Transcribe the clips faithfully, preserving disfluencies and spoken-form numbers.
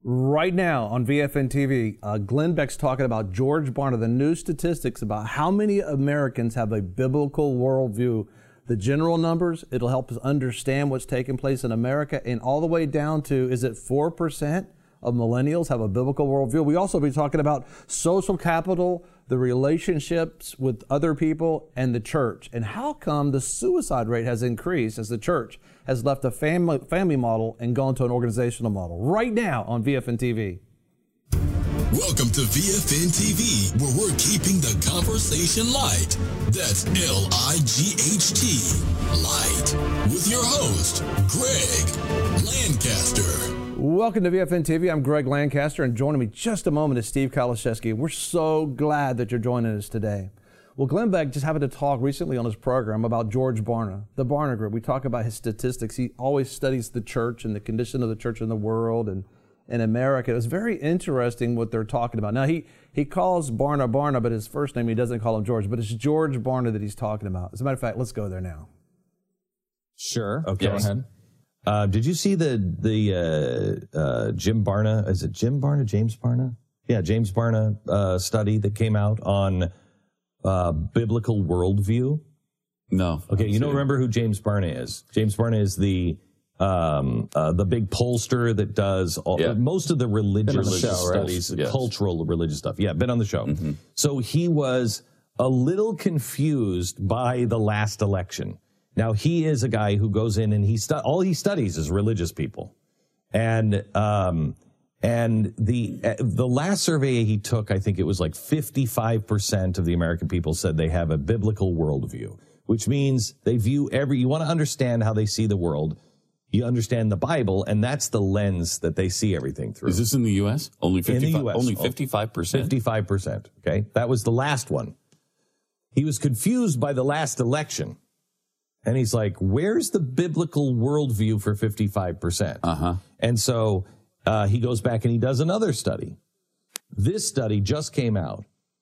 Right now on V F N T V, uh, Glenn Beck's talking about George Barna, the new statistics about how many Americans have a biblical worldview. The general numbers, it'll help us understand what's taking place in America, and all the way down to, is it four percent of millennials have a biblical worldview? We also be talking about social capital, the relationships with other people, and the church. And how come the suicide rate has increased as the church has left a family family model and gone to an organizational model? Right now on V F N T V. Welcome to V F N T V, where we're keeping the conversation light. That's L I G H T, light. With your host, Greg Lancaster. Welcome to V F N T V. I'm Greg Lancaster, and joining me just a moment is Steve Kaliszewski. We're so glad that you're joining us today. Well, Glenn Beck just happened to talk recently on his program about George Barna, the Barna Group. We talk about his statistics. He always studies the church and the condition of the church in the world and in America. It was very interesting what they're talking about. Now, he, he calls Barna Barna, but his first name, he doesn't call him George, but it's George Barna that he's talking about. As a matter of fact, let's go there now. Sure. Okay. Go ahead. Uh, did you see the the uh, uh, Jim Barna? Is it Jim Barna? James Barna? Yeah, James Barna uh, study that came out on uh, biblical worldview. No. Okay, you don't remember who James Barna is? James Barna is the um, uh, the big pollster that does all, Yeah. most of the religious show, right? studies, Yes. cultural religious stuff. Yeah, been on the show. Mm-hmm. So he was a little confused by the last election. Now, he is a guy who goes in and he stu- all he studies is religious people. And um, and the uh, the last survey he took, I think it was like fifty-five percent of the American people said they have a biblical worldview, which means they view every, you want to understand how they see the world, you understand the Bible, and that's the lens that they see everything through. Is this in the U S? Only fifty-five. In the U S. Only fifty-five percent. fifty-five percent, okay? That was the last one. He was confused by the last election. And he's like, where's the biblical worldview for fifty-five percent? Uh-huh. And so uh, he goes back and he does another study. This study just came out.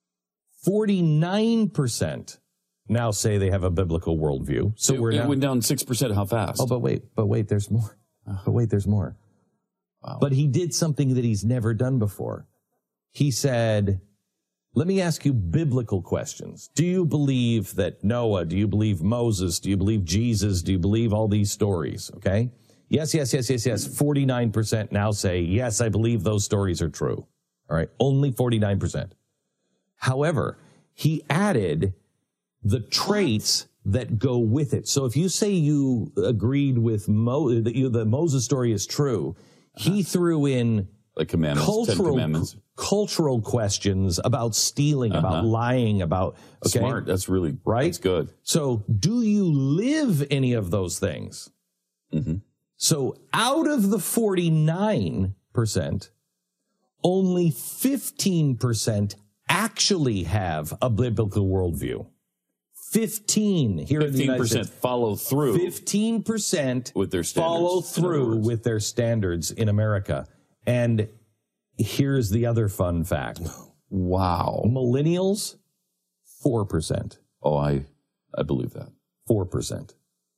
forty-nine percent now say they have a biblical worldview. So it, we're it now, went down six percent. How fast? Oh, but wait, but wait, there's more. But wait, there's more. Wow. But he did something that he's never done before. He said, let me ask you biblical questions. Do you believe that Noah? Do you believe Moses? Do you believe Jesus? Do you believe all these stories? Okay. Yes, yes, yes, yes, yes. forty-nine percent now say, yes, I believe those stories are true. All right. Only forty-nine percent. However, he added the traits that go with it. So if you say you agreed with Mo, that you, the Moses story is true, he threw in like commandments, Ten cultural Commandments. cultural questions about stealing, Uh-huh. about lying, about okay? Smart. That's really Right? That's good. So do you live any of those things? Mm-hmm. So out of the forty-nine percent, only fifteen percent actually have a biblical worldview. fifteen here in the Fifteen United percent States. follow through. fifteen percent With their standards, follow in other through words. with their standards in America. And here's the other fun fact. Wow. Millennials, four percent. Oh, I, I believe that. four percent.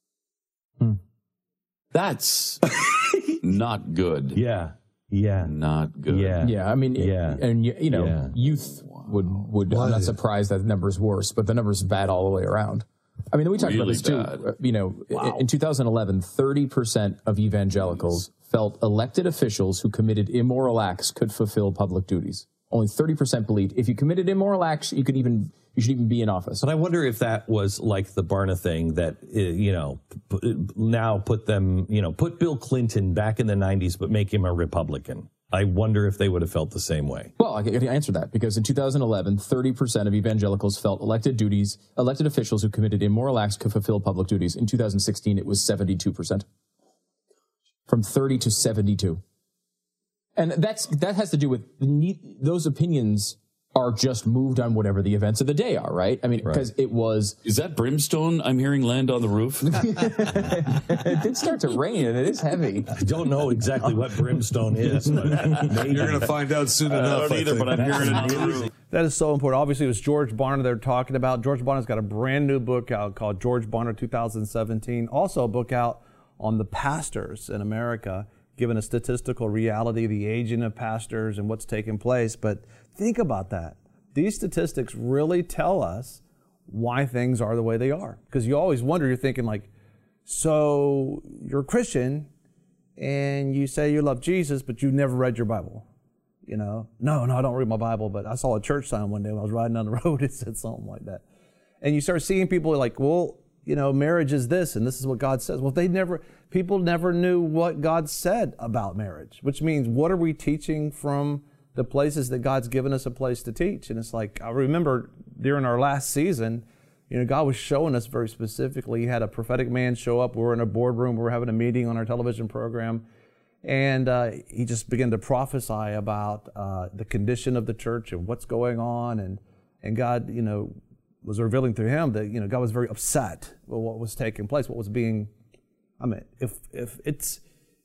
That's not good. Yeah. Yeah. Not good. Yeah. Yeah, I mean, Yeah. and you, you know, Yeah. youth would would. I'm not surprised that the number's worse, but the number's bad all the way around. I mean, we talked about Really this too. bad. uh, You know, in, in two thousand eleven, thirty percent of evangelicals felt elected officials who committed immoral acts could fulfill public duties. Only thirty percent believed if you committed immoral acts, you could even you should even be in office. But I wonder if that was like the Barna thing that, uh, you know, p- now put them, you know, put Bill Clinton back in the nineties, but make him a Republican. I wonder if they would have felt the same way. Well, I can answer that because in two thousand eleven, thirty percent of evangelicals felt elected duties, elected officials who committed immoral acts could fulfill public duties. In two thousand sixteen, it was seventy-two percent. From thirty to seventy-two. And that's that has to do with the need, those opinions are just moved on whatever the events of the day are, right? I mean, because it was... Is that brimstone I'm hearing land on the roof? It did start to rain, and it is heavy. I don't know exactly what brimstone is, but maybe. You're going to find out soon I enough. don't either, think. but I'm hearing it on the roof. That is so important. Obviously, it was George Barna they're talking about. George Barna's got a brand new book out called George Barna two thousand seventeen. Also a book out on the pastors in America. given a statistical reality, the aging of pastors and what's taking place. But think about that. These statistics really tell us why things are the way they are. Because you always wonder, you're thinking like, so you're a Christian and you say you love Jesus, but you've never read your Bible. You know, no, no, I don't read my Bible, but I saw a church sign one day when I was riding down the road. It said something like that. And you start seeing people like, well, you know, marriage is this, and this is what God says. Well, they never, people never knew what God said about marriage, which means what are we teaching from the places that God's given us a place to teach? And it's like, I remember during our last season, you know, God was showing us very specifically. He had a prophetic man show up. We were in a boardroom. We were having a meeting on our television program. And uh, he just began to prophesy about uh, the condition of the church and what's going on. And, and God, you know, was revealing through him that, you know, God was very upset with what was taking place, what was being, I mean, if if it's,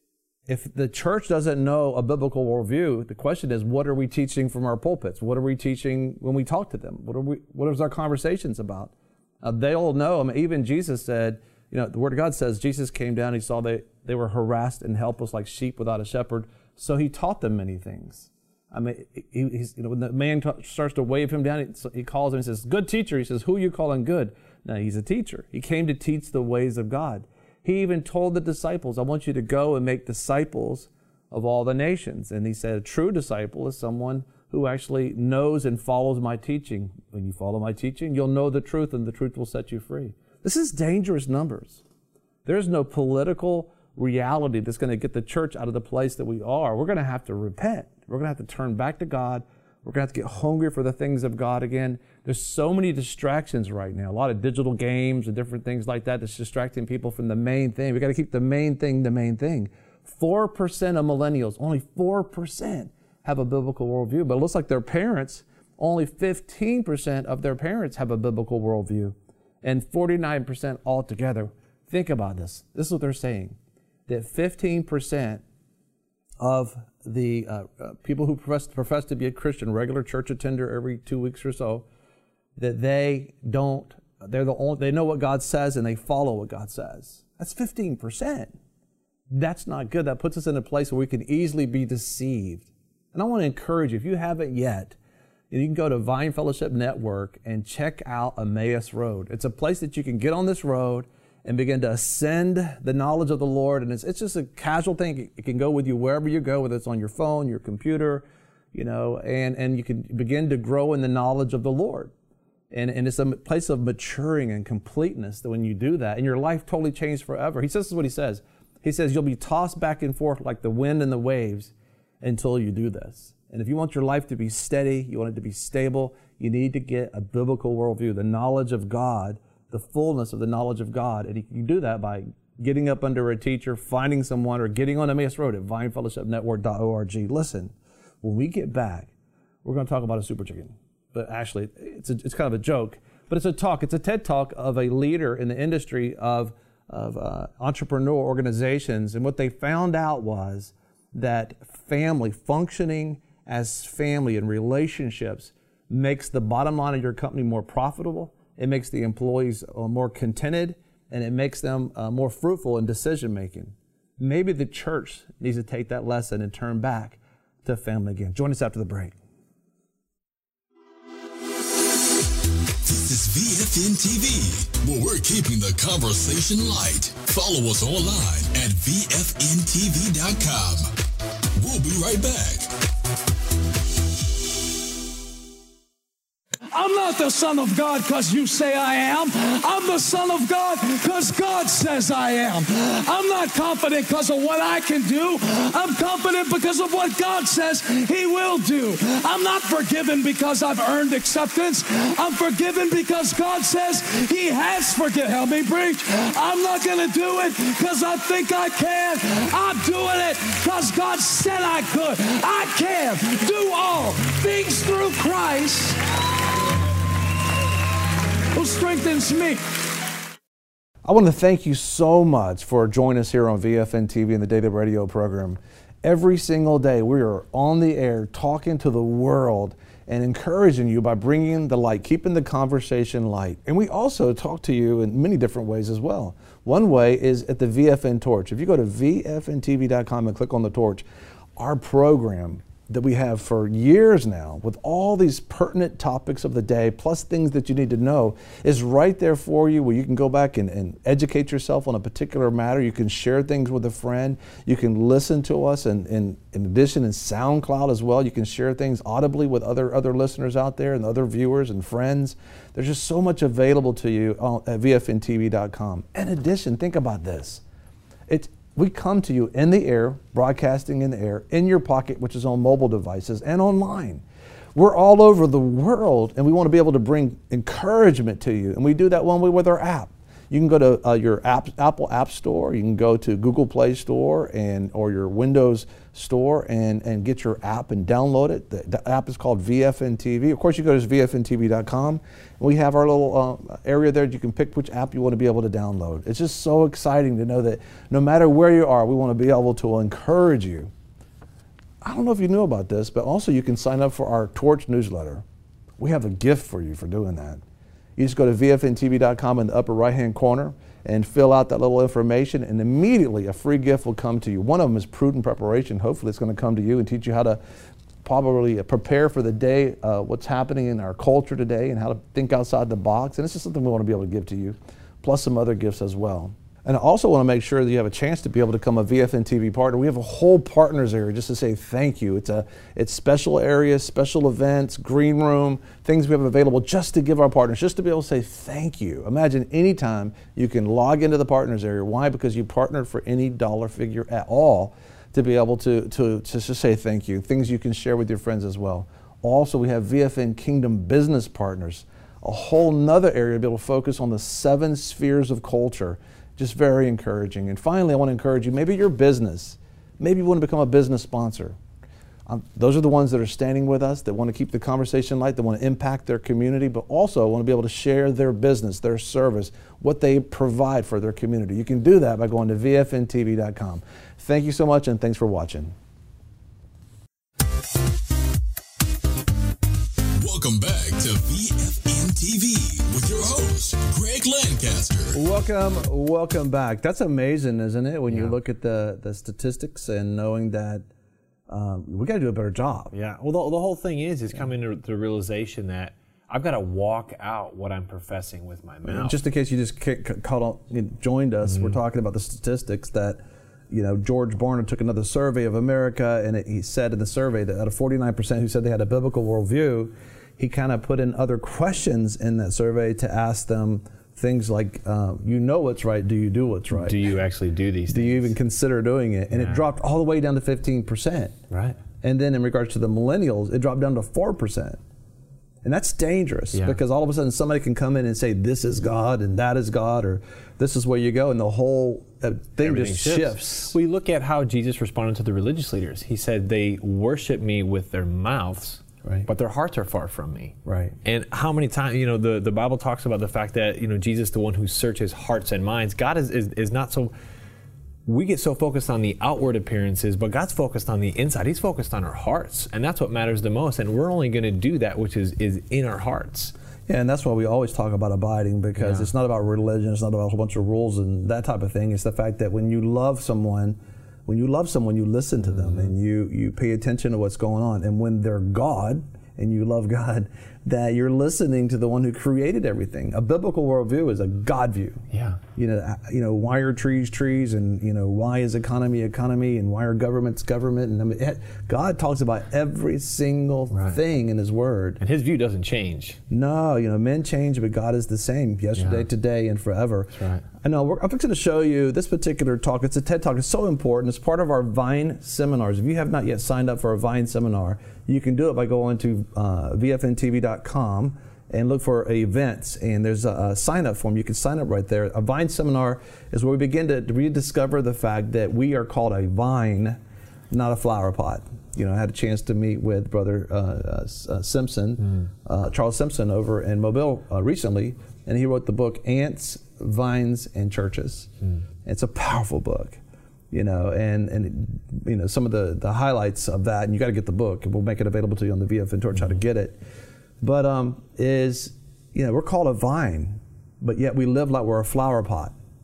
if the church doesn't know a biblical worldview, the question is, what are we teaching from our pulpits? What are we teaching when we talk to them? What are we, what is our conversations about? Uh, they all know. I mean, even Jesus said, you know, the Word of God says Jesus came down, he saw they, they were harassed and helpless like sheep without a shepherd, so he taught them many things. I mean, he, he's, you know, when the man t- starts to wave him down, he, he calls him and says, good teacher. He says, who are you calling good? No, he's a teacher. He came to teach the ways of God. He even told the disciples, I want you to go and make disciples of all the nations. And he said, a true disciple is someone who actually knows and follows my teaching. When you follow my teaching, you'll know the truth, and the truth will set you free. This is dangerous numbers. There's no political reality that's going to get the church out of the place that we are. We're going to have to repent. We're going to have to turn back to God. We're going to have to get hungry for the things of God again. There's so many distractions right now. A lot of digital games and different things like that that's distracting people from the main thing. We've got to keep the main thing the main thing. four percent of millennials, only four percent have a biblical worldview. But it looks like their parents, only fifteen percent of their parents have a biblical worldview. And forty-nine percent altogether. Think about this. This is what they're saying. That fifteen percent of the uh, uh, people who profess, profess to be a Christian, regular church attender every two weeks or so, that they don't, they're the only, they know what God says and they follow what God says. That's fifteen percent. That's not good. That puts us in a place where we can easily be deceived. And I want to encourage you, if you haven't yet, you can go to Vine Fellowship Network and check out Emmaus Road. It's a place that you can get on this road and begin to ascend the knowledge of the Lord. And it's, it's just a casual thing. It can go with you wherever you go, whether it's on your phone, your computer, you know, and, and you can begin to grow in the knowledge of the Lord. And, and it's a place of maturing and completeness that when you do that, and your life totally changed forever. He says, this is what he says. He says, you'll be tossed back and forth like the wind and the waves until you do this. And if you want your life to be steady, you want it to be stable, you need to get a biblical worldview, the knowledge of God, the fullness of the knowledge of God. And you can do that by getting up under a teacher, finding someone, or getting on Emmaus Road at vine fellowship network dot org. Listen, when we get back, we're going to talk about a super chicken. But actually, it's a, it's kind of a joke, but it's a talk. It's a TED Talk of a leader in the industry of, of uh, entrepreneur organizations. And what they found out was that family, functioning as family and relationships, makes the bottom line of your company more profitable. It makes the employees uh, more contented, and it makes them uh, more fruitful in decision making. Maybe the church needs to take that lesson and turn back to family again. Join us after the break. This is V F N T V, where we're keeping the conversation light. Follow us online at V F N T V dot com. We'll be right back. I'm not the Son of God because you say I am. I'm the Son of God because God says I am. I'm not confident because of what I can do. I'm confident because of what God says He will do. I'm not forgiven because I've earned acceptance. I'm forgiven because God says He has forgiven. Help me preach. I'm not going to do it because I think I can. I'm doing it because God said I could. I can do all things through Christ who strengthens me. I want to thank you so much for joining us here on V F N T V and the Daily Radio program. Every single day we are on the air talking to the world and encouraging you by bringing the light, keeping the conversation light. And we also talk to you in many different ways as well. One way is at the V F N Torch. If you go to V F N T V dot com and click on the torch, our program that we have for years now with all these pertinent topics of the day, plus things that you need to know, is right there for you, where you can go back and, and educate yourself on a particular matter. You can share things with a friend. You can listen to us, and, and in addition in SoundCloud as well. You can share things audibly with other, other listeners out there and other viewers and friends. There's just so much available to you at V F N T V dot com. In addition, think about this. It's We come to you in the air, broadcasting in the air, in your pocket, which is on mobile devices, and online. We're all over the world, and we want to be able to bring encouragement to you. And we do that one way with our app. You can go to uh, your app, Apple App Store. You can go to Google Play Store and or your Windows Store and, and get your app and download it. The, the app is called V F N T V. Of course, you go to V F N T V dot com. We have our little uh, area there. You can pick which app you want to be able to download. It's just so exciting to know that no matter where you are, we want to be able to encourage you. I don't know if you knew about this, but also you can sign up for our Torch newsletter. We have a gift for you for doing that. You just go to V F N T V dot com in the upper right-hand corner and fill out that little information, and immediately a free gift will come to you. One of them is Prudent Preparation. Hopefully it's going to come to you and teach you how to probably prepare for the day, uh, what's happening in our culture today, and how to think outside the box. And it's just something we want to be able to give to you, plus some other gifts as well. And I also want to make sure that you have a chance to be able to become a V F N T V partner. We have a whole partners area just to say thank you. It's a it's special areas, special events, green room, things we have available just to give our partners, just to be able to say thank you. Imagine anytime you can log into the partners area. Why? Because you partnered for any dollar figure at all to be able to, to, to just say thank you. Things you can share with your friends as well. Also, we have V F N Kingdom Business Partners, a whole nother area to be able to focus on the seven spheres of culture. Just very encouraging. And finally, I want to encourage you, maybe your business, maybe you want to become a business sponsor. Um, those are the ones that are standing with us, that want to keep the conversation light, that want to impact their community, but also want to be able to share their business, their service, what they provide for their community. You can do that by going to V F N T V dot com. Thank you so much, and thanks for watching. Welcome back to V F N T V with your host, Greg Lancaster. Welcome, welcome back. That's amazing, isn't it? When Yeah. you look at the, the statistics and knowing that um, we got to do a better job. Yeah. Well, the, the whole thing is, is coming to the realization that I've got to walk out what I'm professing with my mouth. Just in case you just ca- ca- caught on, you joined us, Mm-hmm. we're talking about the statistics that, you know, George Barna took another survey of America, and it, he said in the survey that out of forty-nine percent who said they had a biblical worldview, he kind of put in other questions in that survey to ask them things like, uh, you know what's right, do you do what's right? Do you actually do these Do things? you even consider doing it? And Yeah. it dropped all the way down to fifteen percent. Right. And then in regards to the millennials, it dropped down to four percent. And that's dangerous, Yeah. because all of a sudden somebody can come in and say, this is God and that is God, or this is where you go, and the whole uh, thing Everything just shifts. We look at how Jesus responded to the religious leaders. He said, they worship me with their mouths, Right. but their hearts are far from me. Right. And how many times, you know, the, the Bible talks about the fact that, you know, Jesus, the one who searches hearts and minds. God is, is, is not so, we get so focused on the outward appearances, but God's focused on the inside. He's focused on our hearts, and that's what matters the most. And we're only going to do that which is, is in our hearts. Yeah, and that's why we always talk about abiding, because Yeah. it's not about religion, it's not about a whole bunch of rules and that type of thing. It's the fact that when you love someone, when you love someone, you listen to them, and you, you pay attention to what's going on. And when they're God, and you love God, that you're listening to the one who created everything. A biblical worldview is a God view. Yeah. You know, you know, why are trees trees, and you know, why is economy economy, and why are governments government? And I mean, it, God talks about every single Right. thing in His Word. And His view doesn't change. No, you know, men change, but God is the same yesterday, Yeah. today, and forever. That's right. I know. We're, I'm going to show you this particular talk. It's a TED Talk. It's so important. It's part of our Vine seminars. If you have not yet signed up for a Vine seminar, you can do it by going to uh, V F N T V dot com and look for events. And there's a, a sign-up form. You can sign up right there. A Vine seminar is where we begin to rediscover the fact that we are called a vine, not a flower pot. You know, I had a chance to meet with Brother uh, uh, uh, Simpson, mm. uh, Charles Simpson, over in Mobile uh, recently, and he wrote the book Ants, Vines, and Churches. Mm. It's a powerful book, you know, and and you know some of the, the highlights of that, and you got to get the book, and we'll make it available to you on the V F N Torch mm. how to get it. But um, is you know we're called a vine, but yet we live like we're a flower pot.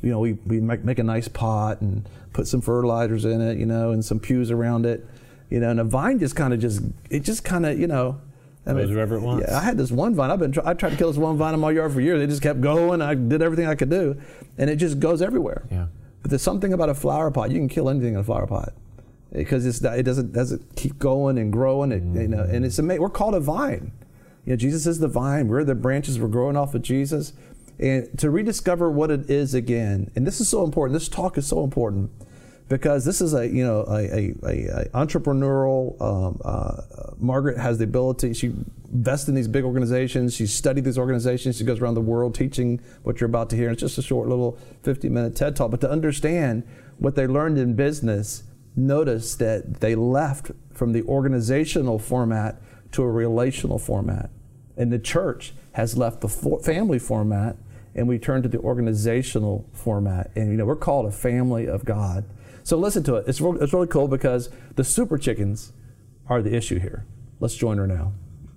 you know, we, we make, make a nice pot and put some fertilizers in it, you know, and some pews around it, you know, and a vine just kind of just, it just kind of, you know. I Goes wherever it wants. Yeah, I had this one vine. I've been, I tried to kill this one vine in my yard for years. It just kept going. I did everything I could do, and it just goes everywhere. Yeah. But there's something about a flower pot. You can kill anything in a flower pot because it's it doesn't doesn't keep going and growing. It, mm-hmm. you know, and it's amazing. We're called a vine. You know, Jesus is the vine. We're the branches. We're growing off of Jesus, and to rediscover what it is again. And this is so important. This talk is so important. Because this is a, you know, a, a, a, a entrepreneurial, um, uh, Margaret has the ability, she invests in these big organizations, she's studied these organizations, she goes around the world teaching what you're about to hear. It's just a short little fifty minute TED Talk. But to understand what they learned in business, notice that they left from the organizational format to a relational format. And the church has left the for- family format, and we turn to the organizational format. And, you know, we're called a family of God. So listen to it. It's, re- it's really cool because the super chickens are the issue here. Let's join her now.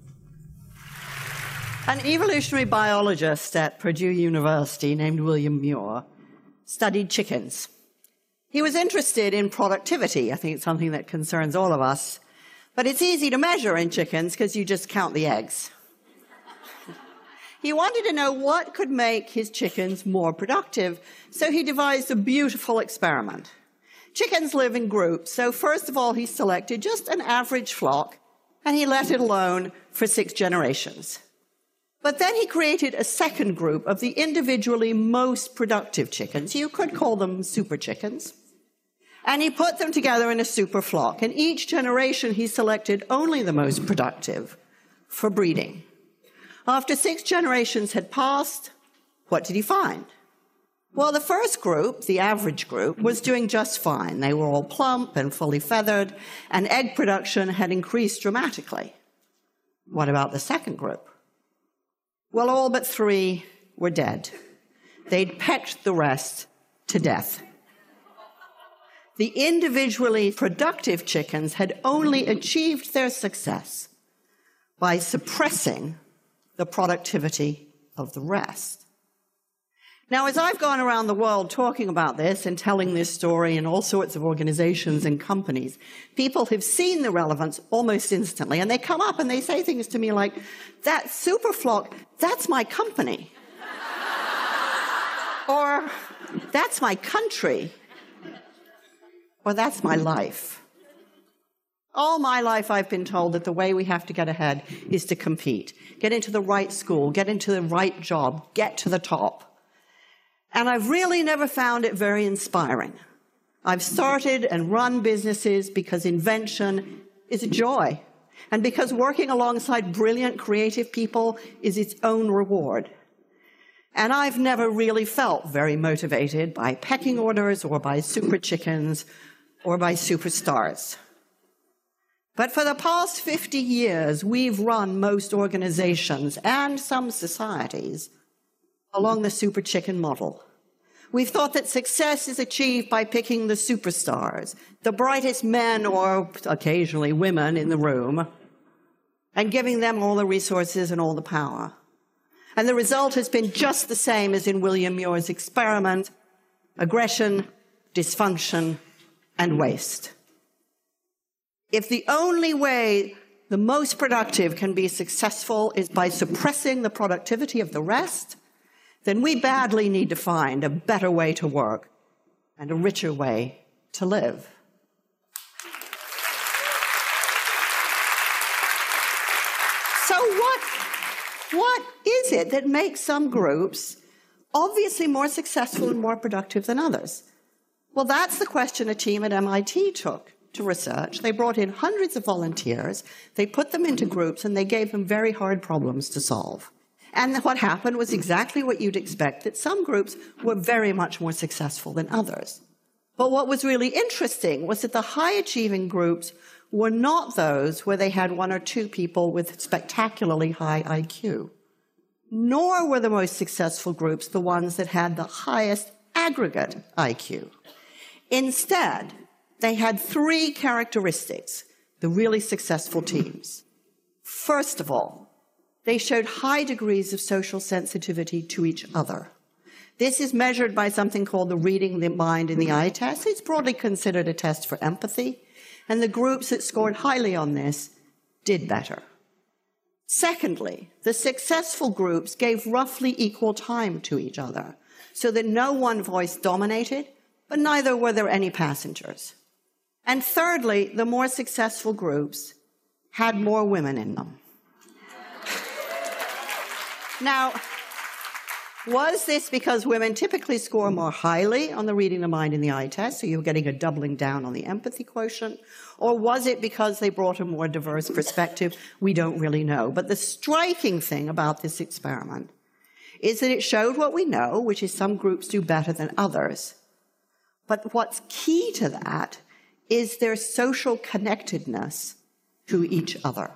An evolutionary biologist at Purdue University named William Muir studied chickens. He was interested in productivity. I think it's something that concerns all of us. But it's easy to measure in chickens because you just count the eggs. He wanted to know what could make his chickens more productive, so he devised a beautiful experiment. Chickens live in groups, so first of all, he selected just an average flock, and he let it alone for six generations. But then he created a second group of the individually most productive chickens. You could call them super chickens. And he put them together in a super flock, and each generation he selected only the most productive for breeding. After six generations had passed, what did he find? Well, the first group, the average group, was doing just fine. They were all plump and fully feathered, and egg production had increased dramatically. What about the second group? Well, all but three were dead. They'd pecked the rest to death. The individually productive chickens had only achieved their success by suppressing the productivity of the rest. Now, as I've gone around the world talking about this and telling this story in all sorts of organizations and companies, people have seen the relevance almost instantly, and they come up and they say things to me like, that super flock, that's my company. Or, that's my country. Or, that's my life. All my life I've been told that the way we have to get ahead is to compete. Get into the right school, get into the right job, get to the top. And I've really never found it very inspiring. I've started and run businesses because invention is a joy, and because working alongside brilliant, creative people is its own reward. And I've never really felt very motivated by pecking orders or by super chickens or by superstars. But for the past fifty years, we've run most organizations and some societies along the super chicken model. We've thought that success is achieved by picking the superstars, the brightest men or occasionally women in the room, and giving them all the resources and all the power. And the result has been just the same as in William Muir's experiment: aggression, dysfunction, and waste. If the only way the most productive can be successful is by suppressing the productivity of the rest, then we badly need to find a better way to work and a richer way to live. So what, what is it that makes some groups obviously more successful and more productive than others? Well, that's the question a team at M I T took to research. They brought in hundreds of volunteers, they put them into groups, and they gave them very hard problems to solve. And what happened was exactly what you'd expect, that some groups were very much more successful than others. But what was really interesting was that the high-achieving groups were not those where they had one or two people with spectacularly high I Q. Nor were the most successful groups the ones that had the highest aggregate I Q. Instead, they had three characteristics, the really successful teams. First of all, they showed high degrees of social sensitivity to each other. This is measured by something called the Reading the Mind in the Eye test. It's broadly considered a test for empathy, and the groups that scored highly on this did better. Secondly, the successful groups gave roughly equal time to each other, so that no one voice dominated, but neither were there any passengers. And thirdly, the more successful groups had more women in them. Now, was this because women typically score more highly on the Reading the Mind in the Eye test, so you're getting a doubling down on the empathy quotient? Or was it because they brought a more diverse perspective? We don't really know. But the striking thing about this experiment is that it showed what we know, which is some groups do better than others. But what's key to that is their social connectedness to each other.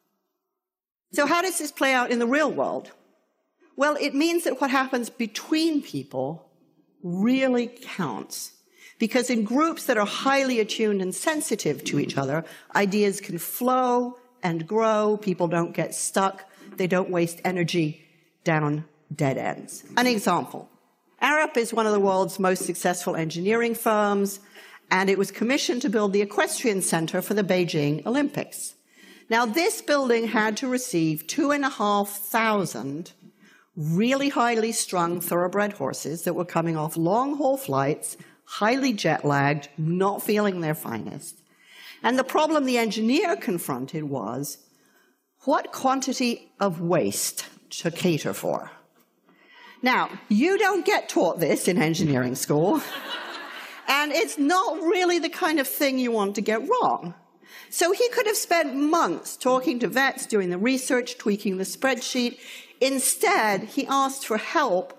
So how does this play out in the real world? Well, it means that what happens between people really counts. Because in groups that are highly attuned and sensitive to each other, ideas can flow and grow, people don't get stuck, they don't waste energy down dead ends. An example. Arup is one of the world's most successful engineering firms, and it was commissioned to build the equestrian center for the Beijing Olympics. Now, this building had to receive two and a half thousand really highly strung thoroughbred horses that were coming off long-haul flights, highly jet-lagged, not feeling their finest. And the problem the engineer confronted was, what quantity of waste to cater for? Now, you don't get taught this in engineering school, and it's not really the kind of thing you want to get wrong. So he could have spent months talking to vets, doing the research, tweaking the spreadsheet. Instead, he asked for help,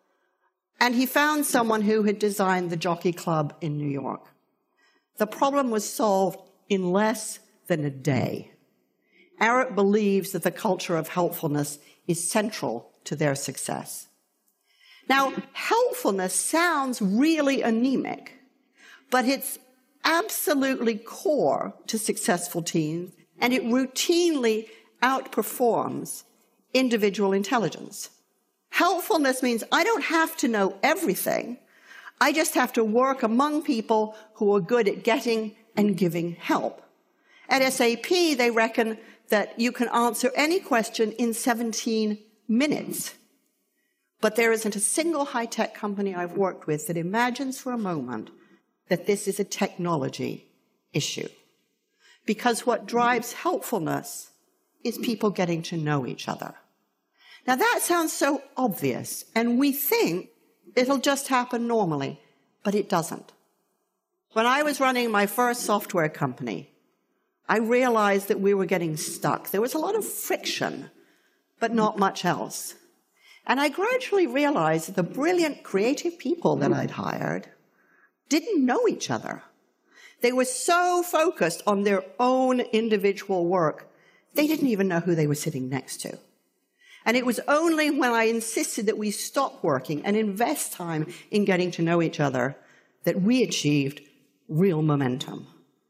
and he found someone who had designed the Jockey Club in New York. The problem was solved in less than a day. Arup believes that the culture of helpfulness is central to their success. Now, helpfulness sounds really anemic, but it's absolutely core to successful teams, and it routinely outperforms individual intelligence. Helpfulness means I don't have to know everything. I just have to work among people who are good at getting and giving help. At S A P, they reckon that you can answer any question in seventeen minutes. But there isn't a single high-tech company I've worked with that imagines for a moment that this is a technology issue. Because what drives helpfulness is people getting to know each other. Now that sounds so obvious, and we think it'll just happen normally, but it doesn't. When I was running my first software company, I realized that we were getting stuck. There was a lot of friction, but not much else. And I gradually realized that the brilliant creative people that I'd hired didn't know each other. They were so focused on their own individual work, they didn't even know who they were sitting next to. And it was only when I insisted that we stop working and invest time in getting to know each other that we achieved real momentum.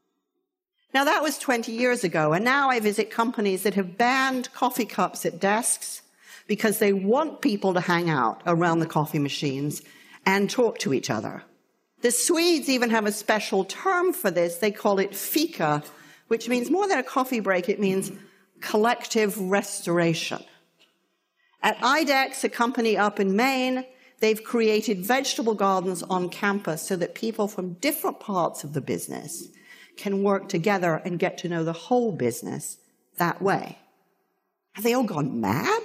Now, that was twenty years ago, and now I visit companies that have banned coffee cups at desks because they want people to hang out around the coffee machines and talk to each other. The Swedes even have a special term for this. They call it fika, which means more than a coffee break, it means collective restoration. At IDEX, a company up in Maine, they've created vegetable gardens on campus so that people from different parts of the business can work together and get to know the whole business that way. Have they all gone mad?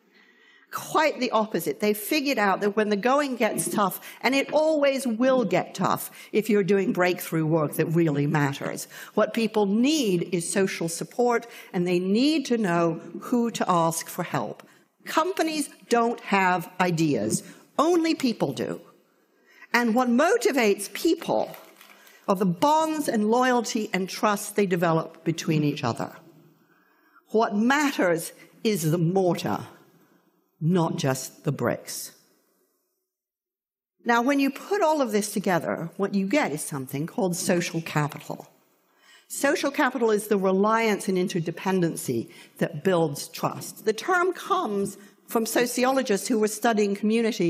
Quite the opposite. They figured out that when the going gets tough, and it always will get tough if you're doing breakthrough work that really matters, what people need is social support, and they need to know who to ask for help. Companies don't have ideas. Only people do. And what motivates people are the bonds and loyalty and trust they develop between each other. What matters is the mortar, not just the bricks. Now, when you put all of this together, what you get is something called social capital. Social capital is the reliance and interdependency that builds trust. The term comes from sociologists who were studying communities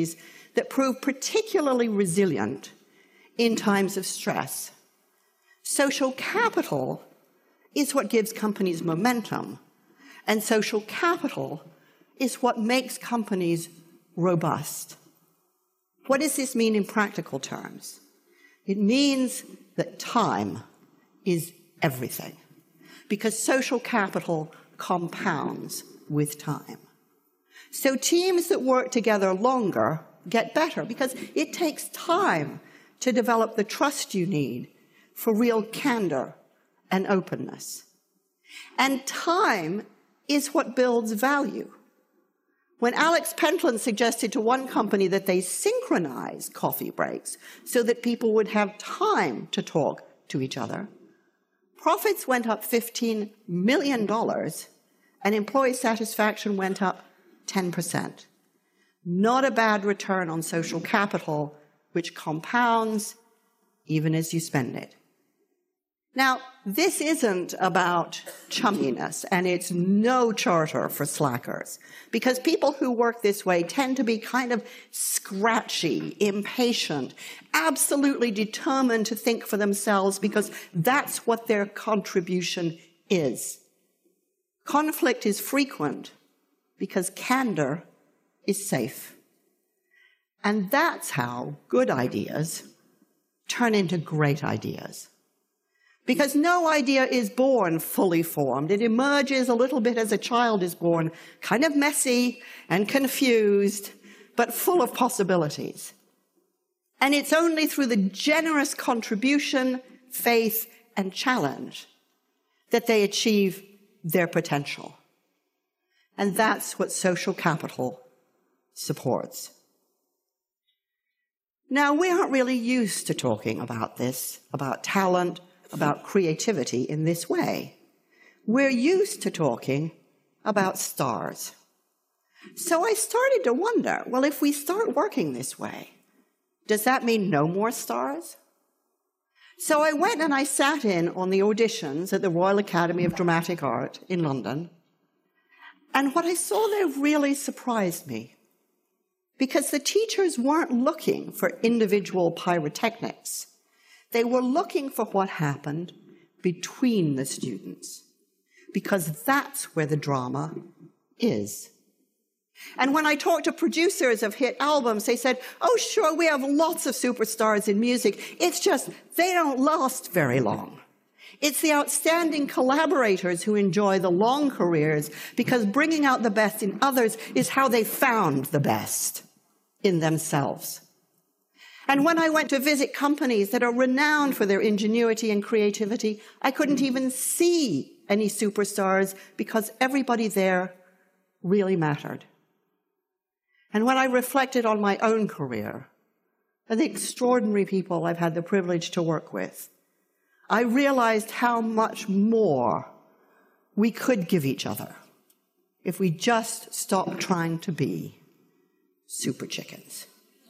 that prove particularly resilient in times of stress. Social capital is what gives companies momentum, and social capital is what makes companies robust. What does this mean in practical terms? It means that time is everything, because social capital compounds with time. So teams that work together longer get better, because it takes time to develop the trust you need for real candor and openness. And time is what builds value. When Alex Pentland suggested to one company that they synchronize coffee breaks so that people would have time to talk to each other, profits went up fifteen million dollars and employee satisfaction went up ten percent. Not a bad return on social capital, which compounds even as you spend it. Now, this isn't about chumminess, and it's no charter for slackers, because people who work this way tend to be kind of scratchy, impatient, absolutely determined to think for themselves, because that's what their contribution is. Conflict is frequent because candor is safe. And that's how good ideas turn into great ideas. Because no idea is born fully formed. It emerges a little bit as a child is born, kind of messy and confused, but full of possibilities. And it's only through the generous contribution, faith, and challenge that they achieve their potential. And that's what social capital supports. Now, we aren't really used to talking about this, about talent, about creativity in this way. We're used to talking about stars. So I started to wonder, well, if we start working this way, does that mean no more stars? So I went and I sat in on the auditions at the Royal Academy of Dramatic Art in London, and what I saw there really surprised me, because the teachers weren't looking for individual pyrotechnics. They were looking for what happened between the students, because that's where the drama is. And when I talked to producers of hit albums, they said, oh, sure, we have lots of superstars in music. It's just they don't last very long. It's the outstanding collaborators who enjoy the long careers, because bringing out the best in others is how they found the best in themselves. And when I went to visit companies that are renowned for their ingenuity and creativity, I couldn't even see any superstars, because everybody there really mattered. And when I reflected on my own career and the extraordinary people I've had the privilege to work with, I realized how much more we could give each other if we just stopped trying to be super chickens.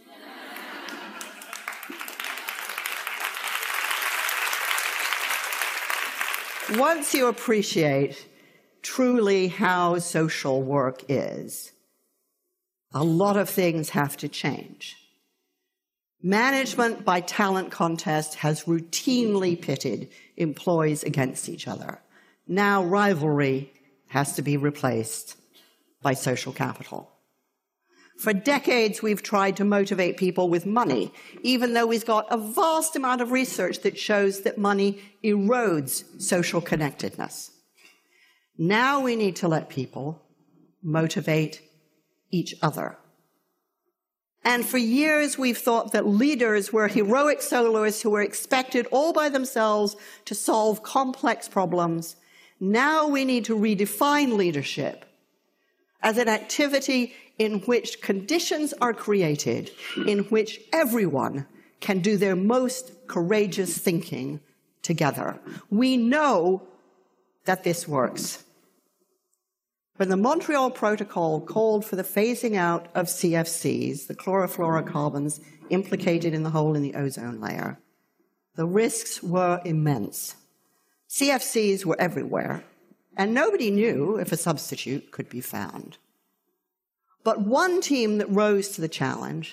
Once you appreciate truly how social work is, a lot of things have to change. Management by talent contest has routinely pitted employees against each other. Now rivalry has to be replaced by social capital. For decades, we've tried to motivate people with money, even though we've got a vast amount of research that shows that money erodes social connectedness. Now we need to let people motivate each other. And for years, we've thought that leaders were heroic soloists who were expected all by themselves to solve complex problems. Now we need to redefine leadership as an activity in which conditions are created, in which everyone can do their most courageous thinking together. We know that this works. When the Montreal Protocol called for the phasing out of C F Cs, the chlorofluorocarbons implicated in the hole in the ozone layer, the risks were immense. C F Cs were everywhere, and nobody knew if a substitute could be found. But one team that rose to the challenge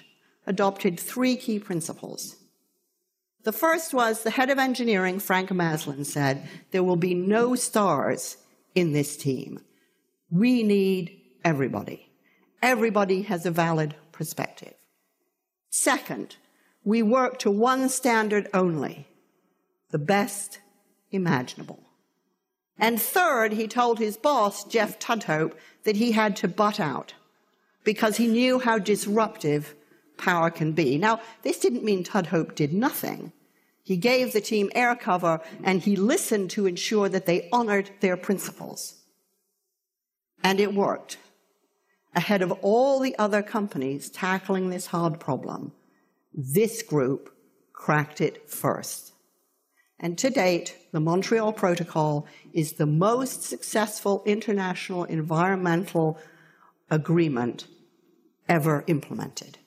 adopted three key principles. The first was the head of engineering, Frank Maslin, said, there will be no stars in this team. We need everybody. Everybody has a valid perspective. Second, we work to one standard only, the best imaginable. And third, he told his boss, Jeff Tudhope, that he had to butt out because he knew how disruptive power can be. Now, this didn't mean Tudhope did nothing. He gave the team air cover, and he listened to ensure that they honored their principles. And it worked. Ahead of all the other companies tackling this hard problem, this group cracked it first. And to date, the Montreal Protocol is the most successful international environmental agreement ever implemented.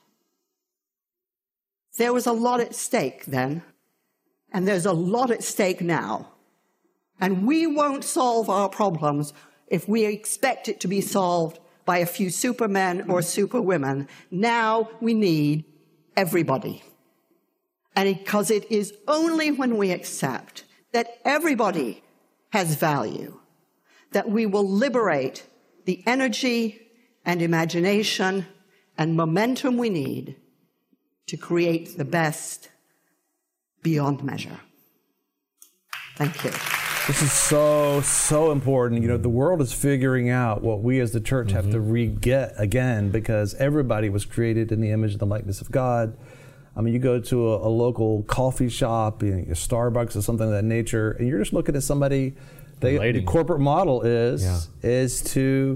There was a lot at stake then, and there's a lot at stake now. And we won't solve our problems if we expect it to be solved by a few supermen or superwomen. Now we need everybody. And because it is only when we accept that everybody has value that we will liberate the energy and imagination and momentum we need to create the best beyond measure. Thank you. This is so, so important. You know, the world is figuring out what we as the church mm-hmm. have to re-get again, because everybody was created in the image and the likeness of God. I mean, you go to a, a local coffee shop, you know, a Starbucks or something of that nature, and you're just looking at somebody. They, the corporate model is yeah. is to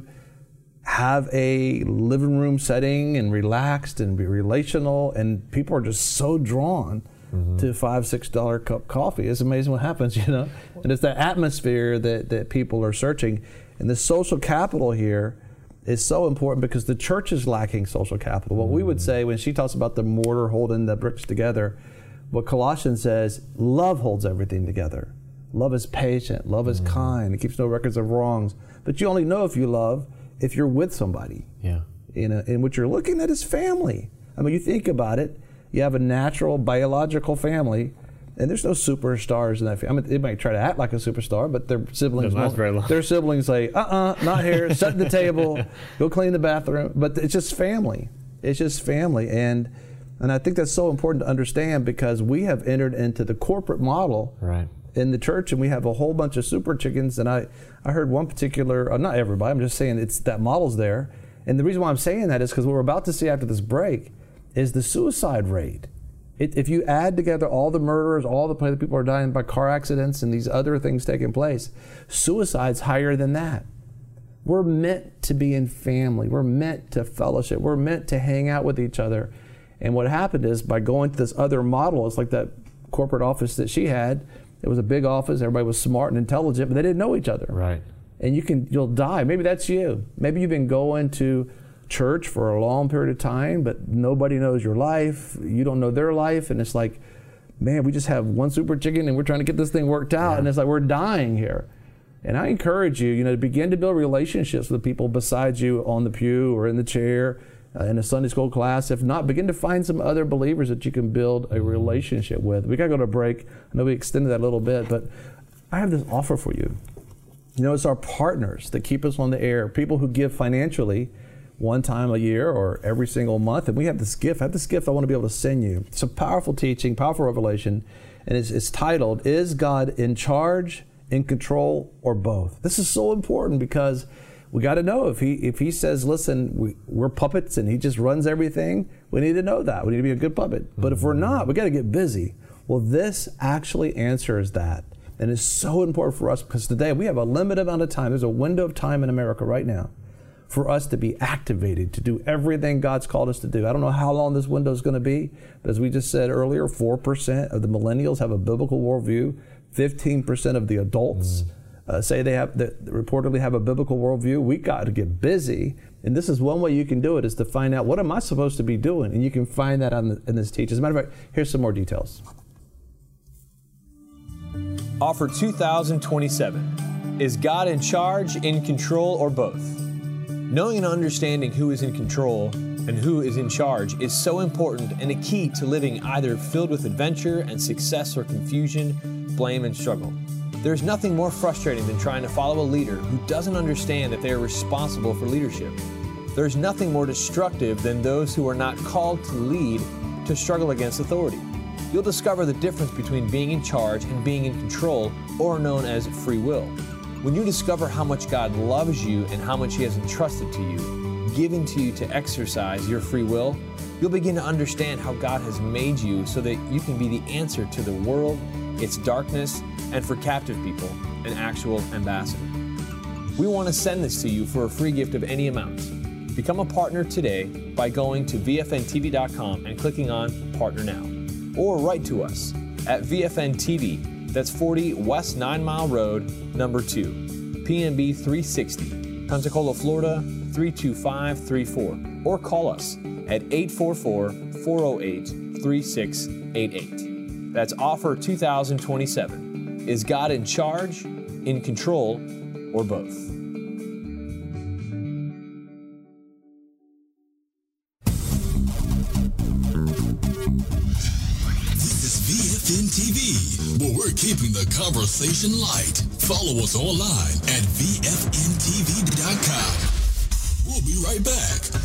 have a living room setting and relaxed and be relational, and people are just so drawn mm-hmm. to five, six dollar cup coffee. It's amazing what happens, you know. And it's that atmosphere that that people are searching, and the social capital here is so important because the church is lacking social capital. What mm-hmm. we would say when she talks about the mortar holding the bricks together, what Colossians says, love holds everything together. Love is patient. Love is mm-hmm. kind. It keeps no records of wrongs. But you only know if you love if you're with somebody. Yeah. In a, and what you're looking at is family. I mean, you think about it. You have a natural, biological family, and there's no superstars in that family. I mean, they might try to act like a superstar, but their siblings won't. Very long. Their siblings say, uh-uh, not here. Set the table. Go clean the bathroom. But it's just family. It's just family. And and I think that's so important to understand because we have entered into the corporate model. Right. In the church, and we have a whole bunch of super chickens. And I, I heard one particular, uh, not everybody, I'm just saying it's that model's there. And the reason why I'm saying that is because what we're about to see after this break is the suicide rate. It, if you add together all the murders, all the people who are dying by car accidents and these other things taking place, suicide's higher than that. We're meant to be in family. We're meant to fellowship. We're meant to hang out with each other. And what happened is by going to this other model, it's like that corporate office that she had. It was a big office. Everybody was smart and intelligent, but they didn't know each other. Right. And you can, you'll die. Maybe that's you. Maybe you've been going to church for a long period of time, but nobody knows your life. You don't know their life. And it's like, man, we just have one super chicken and we're trying to get this thing worked out. Yeah. And it's like, we're dying here. And I encourage you, you know, to begin to build relationships with people beside you on the pew or in the chair, uh, in a Sunday school class. If not, begin to find some other believers that you can build a relationship with. We got to go to a break. I know we extended that a little bit, but I have this offer for you. You know, it's our partners that keep us on the air, people who give financially one time a year or every single month. And we have this gift. I have this gift I want to be able to send you. It's a powerful teaching, powerful revelation, and it's, it's titled, Is God in Charge, in Control, or Both? This is so important because we got to know if he if he says, listen, we, we're puppets and he just runs everything, we need to know that. We need to be a good puppet. Mm-hmm. But if we're not, we got to get busy. Well, this actually answers that. And it's so important for us because today we have a limited amount of time. There's a window of time in America right now for us to be activated, to do everything God's called us to do. I don't know how long this window is going to be, but as we just said earlier, four percent of the millennials have a biblical worldview. fifteen percent of the adults mm. uh, say they have, that reportedly have a biblical worldview. We got to get busy, and this is one way you can do it, is to find out, what am I supposed to be doing? And you can find that on the, in this teaching. As a matter of fact, here's some more details. Offer two thousand twenty-seven. Is God in charge, in control, or both? Knowing and understanding who is in control and who is in charge is so important and a key to living either filled with adventure and success or confusion, blame and struggle. There's nothing more frustrating than trying to follow a leader who doesn't understand that they are responsible for leadership. There's nothing more destructive than those who are not called to lead to struggle against authority. You'll discover the difference between being in charge and being in control, or known as free will. When you discover how much God loves you and how much He has entrusted to you, given to you to exercise your free will, you'll begin to understand how God has made you so that you can be the answer to the world, its darkness, and for captive people, an actual ambassador. We want to send this to you for a free gift of any amount. Become a partner today by going to V F N T V dot com and clicking on Partner Now. Or write to us at V F N T V, that's forty West Nine Mile Road, number two, P M B three sixty, Pensacola, Florida three two five three four. Or call us at eight four four, four oh eight, three six eight eight. That's offer two thousand twenty-seven. Is God in charge, in control, or both? This is V F N T V, where we're keeping the conversation light. Follow us online at V F N T V dot com. We'll be right back.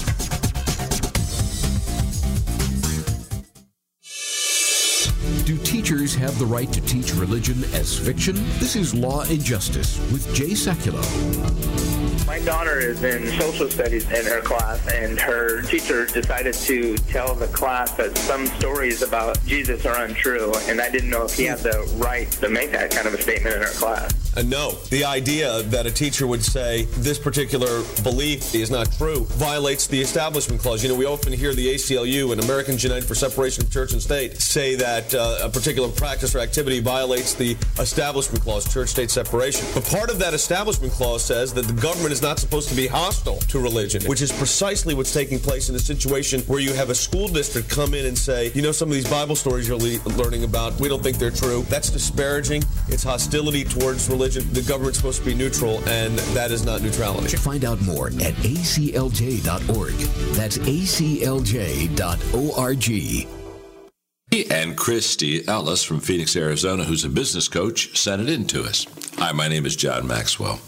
Do teachers have the right to teach religion as fiction? This is Law and Justice with Jay Sekulow. My daughter is in social studies in her class, and her teacher decided to tell the class that some stories about Jesus are untrue, and I didn't know if he had the right to make that kind of a statement in her class. Uh, no. The idea that a teacher would say this particular belief is not true violates the Establishment Clause. You know, we often hear the A C L U and Americans United for Separation of Church and State say that uh, a particular practice or activity violates the Establishment Clause, church-state separation. But part of that Establishment Clause says that the government is not supposed to be hostile to religion, which is precisely what's taking place in a situation where you have a school district come in and say, you know, some of these Bible stories you're le- learning about, we don't think they're true. That's disparaging. It's hostility towards religion. The government's supposed to be neutral, and that is not neutrality. Find out more at A C L J dot org. That's A C L J dot org. And Christy Ellis from Phoenix, Arizona, who's a business coach, sent it in to us. Hi, my name is John Maxwell.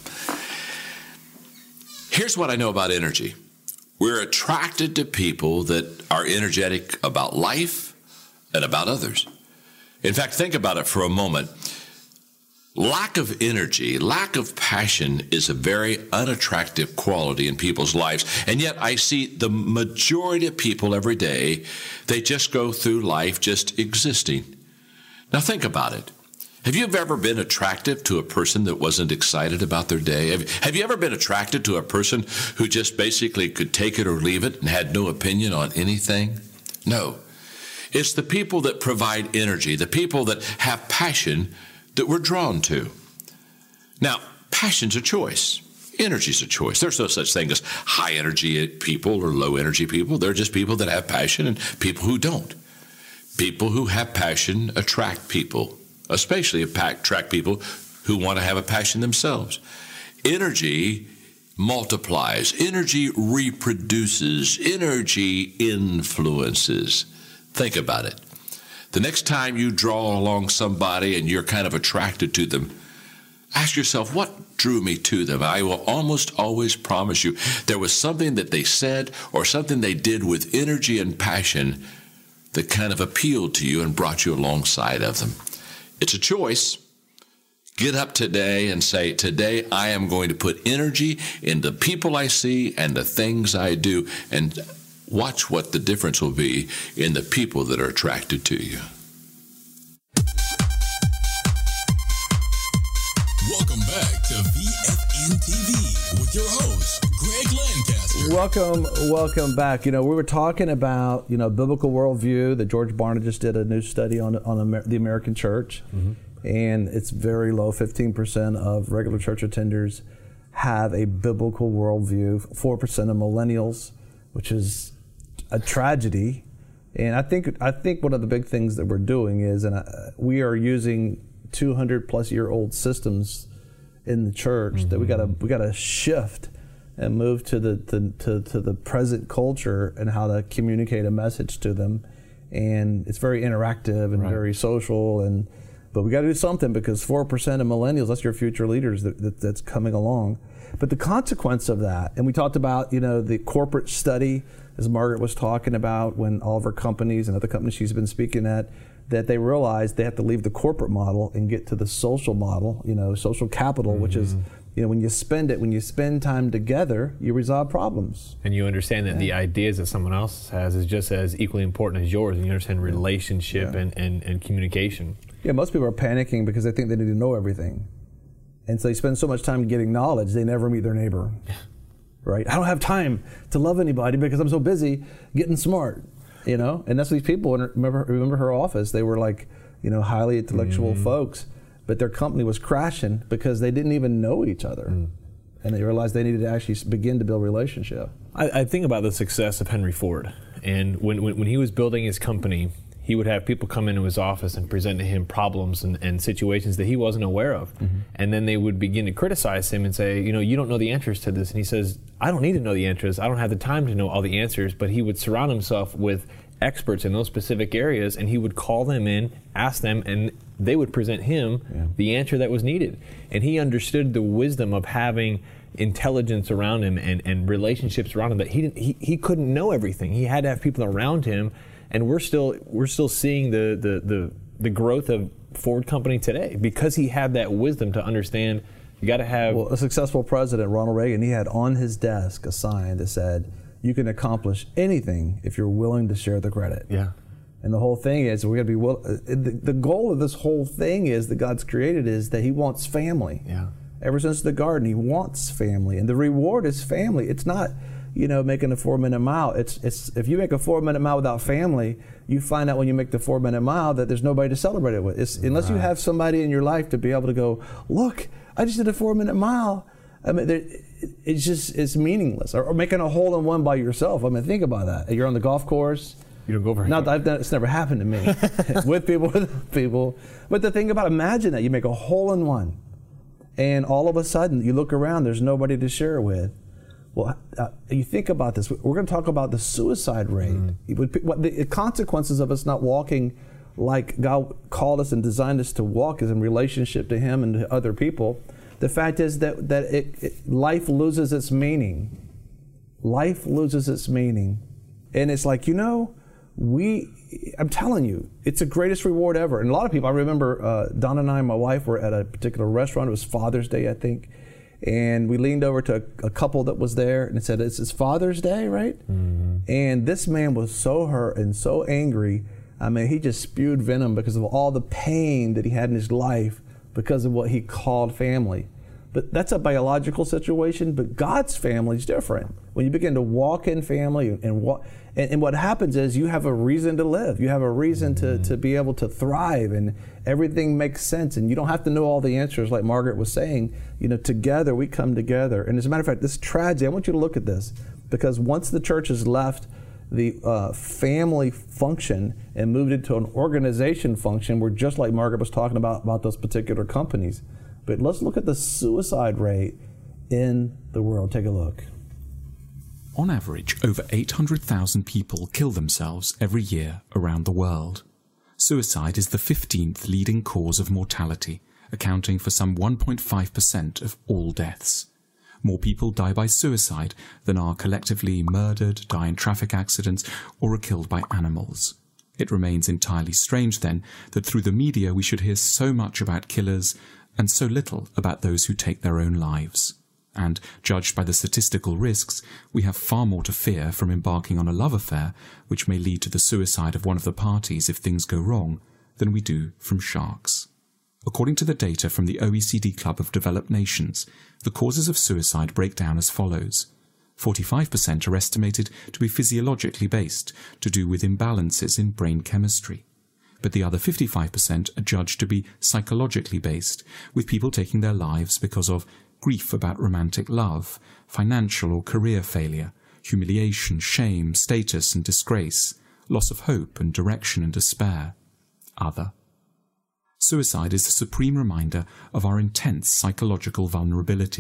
Here's what I know about energy. We're attracted to people that are energetic about life and about others. In fact, think about it for a moment. Lack of energy, lack of passion is a very unattractive quality in people's lives. And yet I see the majority of people every day, they just go through life just existing. Now think about it. Have you ever been attracted to a person that wasn't excited about their day? Have, have you ever been attracted to a person who just basically could take it or leave it and had no opinion on anything? No. It's the people that provide energy, the people that have passion that we're drawn to. Now, passion's a choice. Energy's a choice. There's no such thing as high energy people or low energy people. They're just people that have passion and people who don't. People who have passion attract people, especially attract people who want to have a passion themselves. Energy multiplies. Energy reproduces. Energy influences. Think about it. The next time you draw along somebody and you're kind of attracted to them, ask yourself, what drew me to them? I will almost always promise you there was something that they said or something they did with energy and passion that kind of appealed to you and brought you alongside of them. It's a choice. Get up today and say, today I am going to put energy in the people I see and the things I do, and watch what the difference will be in the people that are attracted to you. Welcome back to V F N T V with your host, Greg Lancaster. Welcome, welcome back. You know, we were talking about, you know, biblical worldview that George Barna just did a new study on on Amer- the American church, mm-hmm. and it's very low. fifteen percent of regular church attenders have a biblical worldview. four percent of millennials, which is a tragedy. And I think I think one of the big things that we're doing is, and I, we are using two hundred plus year old systems in the church, mm-hmm. that we gotta we gotta shift and move to the to, to, to the present culture and how to communicate a message to them. And it's very interactive and right. very social. And but we got to do something, because four percent of millennials, that's your future leaders that, that, that's coming along. But the consequence of that, and we talked about, you know, the corporate study, as Margaret was talking about, when all of her companies and other companies she's been speaking at, that they realized they have to leave the corporate model and get to the social model, you know, social capital, mm-hmm. which is, you know, when you spend it, when you spend time together, you resolve problems. And you understand that yeah. the ideas that someone else has is just as equally important as yours, and you understand relationship yeah. and, and, and communication. Yeah, most people are panicking because they think they need to know everything. And so they spend so much time getting knowledge, they never meet their neighbor. Right? I don't have time to love anybody because I'm so busy getting smart. You know, and that's what these people, and remember, remember her office, they were like, you know, highly intellectual mm-hmm. folks, but their company was crashing because they didn't even know each other. Mm. And they realized they needed to actually begin to build a relationship. I, I think about the success of Henry Ford. And when, when, when he was building his company, he would have people come into his office and present to him problems and, and situations that he wasn't aware of. Mm-hmm. And then they would begin to criticize him and say, you know, you don't know the answers to this. And he says, I don't need to know the answers. I don't have the time to know all the answers. But he would surround himself with experts in those specific areas, and he would call them in, ask them, and they would present him yeah. the answer that was needed. And he understood the wisdom of having intelligence around him and, and relationships around him, that he, didn't, he he couldn't know everything. He had to have people around him. And we're still we're still seeing the, the, the, the growth of Ford Company today because he had that wisdom to understand you got to have... Well, a successful president, Ronald Reagan, he had on his desk a sign that said, you can accomplish anything if you're willing to share the credit. Yeah. And the whole thing is, we got to be will, the, the goal of this whole thing is that God's created is that he wants family. Yeah. Ever since the garden, he wants family. And the reward is family. It's not... you know, making a four-minute mile. It's it's if you make a four-minute mile without family, you find out when you make the four-minute mile that there's nobody to celebrate it with. It's, unless right. you have somebody in your life to be able to go, look, I just did a four-minute mile. I mean, it's just it's meaningless. Or, or making a hole in one by yourself. I mean, think about that. You're on the golf course. You don't go very Not that I've done. It's never happened to me with people, with people. But the thing about imagine that you make a hole in one, and all of a sudden you look around. There's nobody to share it with. Well, uh, you think about this. We're going to talk about the suicide rate. Mm. What the consequences of us not walking like God called us and designed us to walk is in relationship to Him and to other people. The fact is that that it, it, life loses its meaning. Life loses its meaning, and it's like you know, we. I'm telling you, it's the greatest reward ever. And a lot of people. I remember uh, Donna and I and my wife were at a particular restaurant. It was Father's Day, I think. And we leaned over to a, a couple that was there and said, "It's it's Father's Day, right?" Mm-hmm. And this man was so hurt and so angry. I mean, he just spewed venom because of all the pain that he had in his life because of what he called family. But that's a biological situation, but God's family is different. When you begin to walk in family and walk, and, and what happens is you have a reason to live. You have a reason mm-hmm. to, to be able to thrive, and everything makes sense. And you don't have to know all the answers, like Margaret was saying. You know, together we come together. And as a matter of fact, this tragedy, I want you to look at this, because once the church has left the uh, family function and moved into an organization function, we're just like Margaret was talking about, about those particular companies. But let's look at the suicide rate in the world. Take a look. On average, over eight hundred thousand people kill themselves every year around the world. Suicide is the fifteenth leading cause of mortality, accounting for some one point five percent of all deaths. More people die by suicide than are collectively murdered, die in traffic accidents, or are killed by animals. It remains entirely strange, then, that through the media we should hear so much about killers and so little about those who take their own lives. And, judged by the statistical risks, we have far more to fear from embarking on a love affair, which may lead to the suicide of one of the parties if things go wrong, than we do from sharks. According to the data from the O E C D Club of Developed Nations, the causes of suicide break down as follows. forty-five percent are estimated to be physiologically based, to do with imbalances in brain chemistry. But the other fifty-five percent are judged to be psychologically based, with people taking their lives because of grief about romantic love, financial or career failure, humiliation, shame, status and disgrace, loss of hope and direction and despair. Other. Suicide is the supreme reminder of our intense psychological vulnerability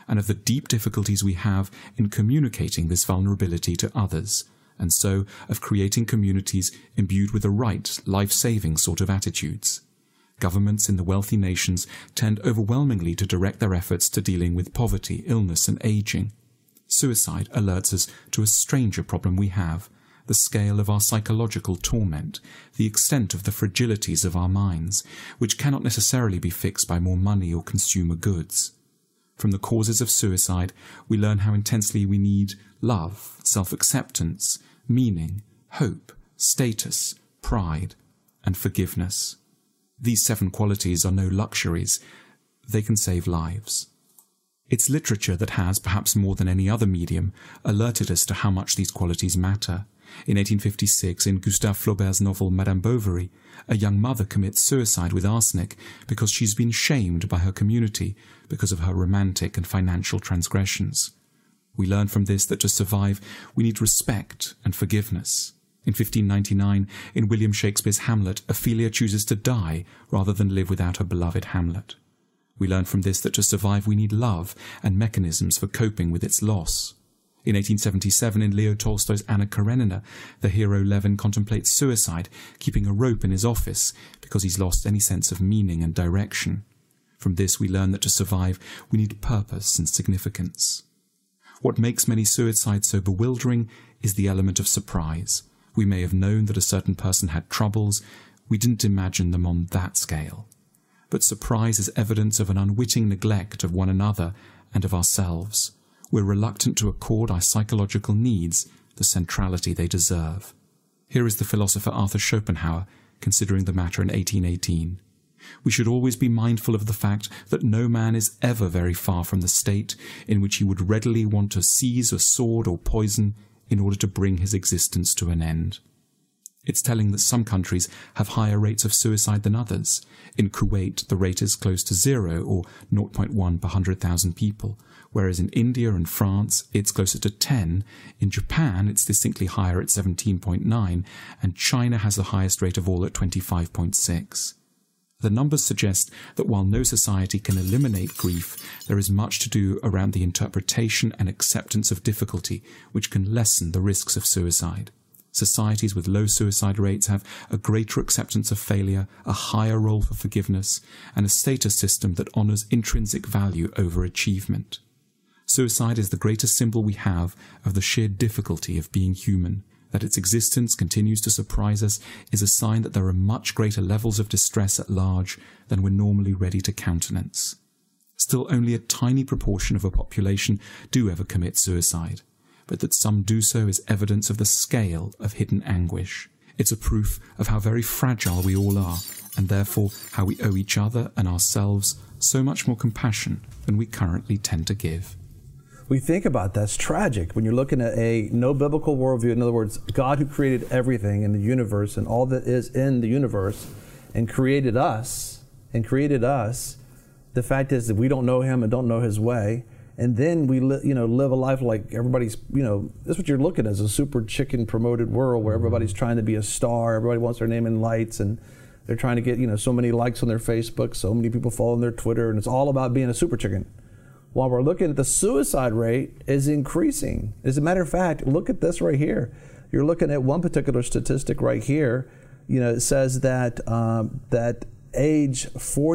and of the deep difficulties we have in communicating this vulnerability to others, and so of creating communities imbued with the right, life-saving sort of attitudes. Governments in the wealthy nations tend overwhelmingly to direct their efforts to dealing with poverty, illness, and aging. Suicide alerts us to a stranger problem we have, the scale of our psychological torment, the extent of the fragilities of our minds, which cannot necessarily be fixed by more money or consumer goods. From the causes of suicide, we learn how intensely we need love, self-acceptance, meaning, hope, status, pride, and forgiveness. These seven qualities are no luxuries. They can save lives. It's literature that has, perhaps more than any other medium, alerted us to how much these qualities matter. In eighteen fifty-six, in Gustave Flaubert's novel Madame Bovary, a young mother commits suicide with arsenic because she's been shamed by her community because of her romantic and financial transgressions. We learn from this that to survive, we need respect and forgiveness. In fifteen ninety-nine, in William Shakespeare's Hamlet, Ophelia chooses to die rather than live without her beloved Hamlet. We learn from this that to survive, we need love and mechanisms for coping with its loss. In eighteen seventy-seven, in Leo Tolstoy's Anna Karenina, the hero Levin contemplates suicide, keeping a rope in his office because he's lost any sense of meaning and direction. From this, we learn that to survive, we need purpose and significance. What makes many suicides so bewildering is the element of surprise. We may have known that a certain person had troubles. We didn't imagine them on that scale. But surprise is evidence of an unwitting neglect of one another and of ourselves. We're reluctant to accord our psychological needs the centrality they deserve. Here is the philosopher Arthur Schopenhauer considering the matter in eighteen eighteen. We should always be mindful of the fact that no man is ever very far from the state in which he would readily want to seize a sword or poison in order to bring his existence to an end. It's telling that some countries have higher rates of suicide than others. In Kuwait, the rate is close to zero, or zero point one per one hundred thousand people, whereas in India and France, it's closer to ten. In Japan, it's distinctly higher at seventeen point nine, and China has the highest rate of all at twenty-five point six. The numbers suggest that while no society can eliminate grief, there is much to do around the interpretation and acceptance of difficulty, which can lessen the risks of suicide. Societies with low suicide rates have a greater acceptance of failure, a higher role for forgiveness, and a status system that honors intrinsic value over achievement. Suicide is the greatest symbol we have of the sheer difficulty of being human. That its existence continues to surprise us is a sign that there are much greater levels of distress at large than we're normally ready to countenance. Still, only a tiny proportion of a population do ever commit suicide, but that some do so is evidence of the scale of hidden anguish. It's a proof of how very fragile we all are, and therefore how we owe each other and ourselves so much more compassion than we currently tend to give. We think about that's tragic when you're looking at a no biblical worldview. In other words, God who created everything in the universe and all that is in the universe and created us and created us. The fact is that we don't know him and don't know his way. And then we li- you know, live a life like everybody's, you know, that's what you're looking at, as a super chicken promoted world where everybody's trying to be a star. Everybody wants their name in lights, and they're trying to get, you know, so many likes on their Facebook, so many people follow on their Twitter, and it's all about being a super chicken. While we're looking at the suicide rate is increasing. As a matter of fact, look at this right here. You're looking at one particular statistic right here. You know, it says that um, that age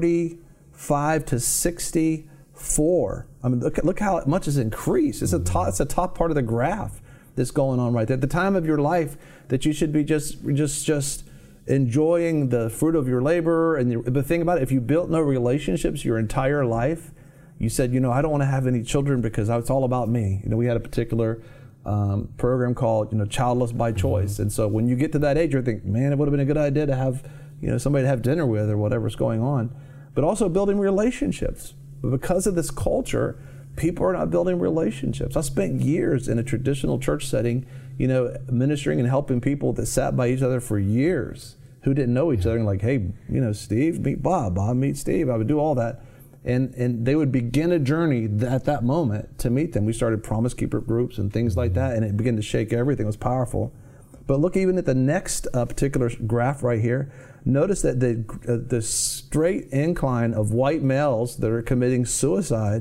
forty-five to sixty-four. I mean, look look how much has increased. It's a top, it's a top part of the graph that's going on right there. At the time of your life that you should be just just just enjoying the fruit of your labor. And the, the thing about it, if you built no relationships your entire life, you said, you know, I don't want to have any children because it's all about me. You know, we had a particular um, program called, you know, Childless by Choice. Mm-hmm. And so when you get to that age, you're thinking, man, it would have been a good idea to have, you know, somebody to have dinner with or whatever's going on. But also building relationships. But because of this culture, people are not building relationships. I spent years in a traditional church setting, you know, ministering and helping people that sat by each other for years who didn't know each other. And like, hey, you know, Steve, meet Bob. Bob, meet Steve. I would do all that. And and they would begin a journey at that moment to meet them. We started Promise Keeper groups and things like that, and it began to shake everything. It was powerful. But look even at the next uh, particular graph right here. Notice that the uh, the straight incline of white males that are committing suicide